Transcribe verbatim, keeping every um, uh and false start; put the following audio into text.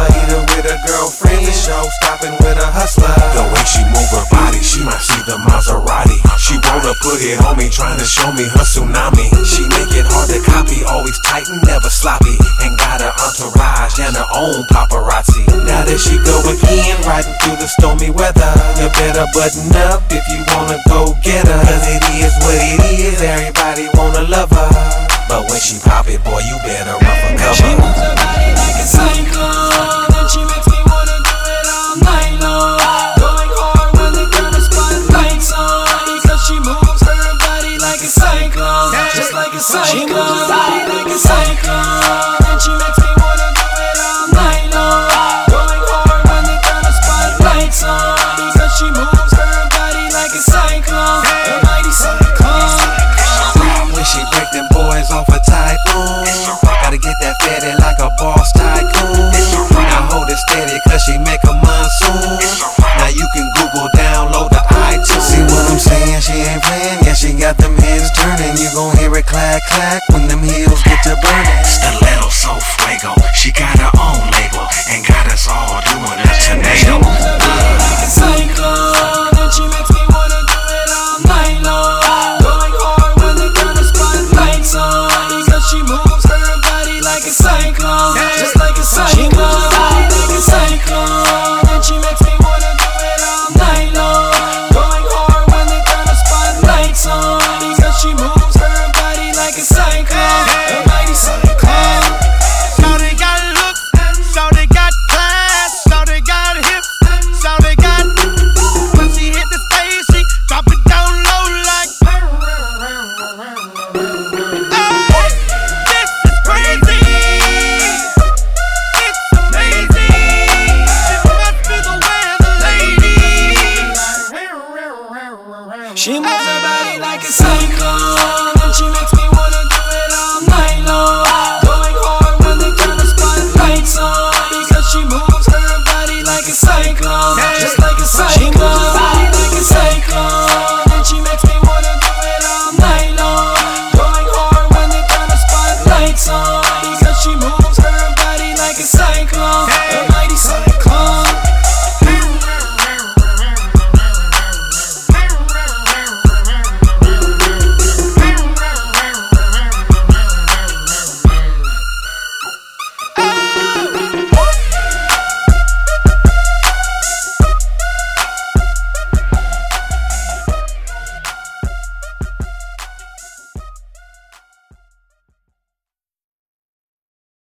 Either with her girlfriends or show stopping with a hustler. The way she move her body, she might see the Maserati. She wanna put it on me, trying to show me her tsunami. She make it hard to copy, always tight and never sloppy. And got her entourage and her own paparazzi. Now that she go again, riding through the stormy weather, you better button up if you wanna go get her. Cause it is what it is, everybody wanna love her. But when she pop it, boy, you better run for cover. She moves her body like a cyclone, and she makes me wanna do it all night long. Going hard when they turn the spotlights on, because she moves her body like a cyclone, just like a cyclone. She moves her body like a cyclone, and she makes me wanna do it all night long. Going hard when they turn the spotlights on, because she moves her body like a cyclone, a mighty cyclone. When she break them boys off a typhoon, gotta get that fatty like a boss tycoon. Now hold it steady cause she make a monsoon. Now you can Google, download the iTunes. See what I'm saying? She ain't playing, yeah, she got them heads turning. You gon' hear it clack clack when them heels get to burning. Stiletto so fuego, she got her own label and got us all doing a tornado. She moves her body like a cyclone, and she makes me wanna do it all night long. Going hard when they turn the spotlights on, because she moves her body like a cyclone, just like a cyclone. She moves her body like a cyclone, and she makes me wanna do it all night long. Going hard when they turn the spotlights on, because she moves her body like a cyclone, a mighty cyclone. Shawty got looks, shawty got class, shawty got hips, shawty got. When she hit the stage, she drop it down low like. Hey, this is crazy. It's amazing. It must be the way of the lady. She moves her body like a cyclone, and she makes me wanna do it all night long.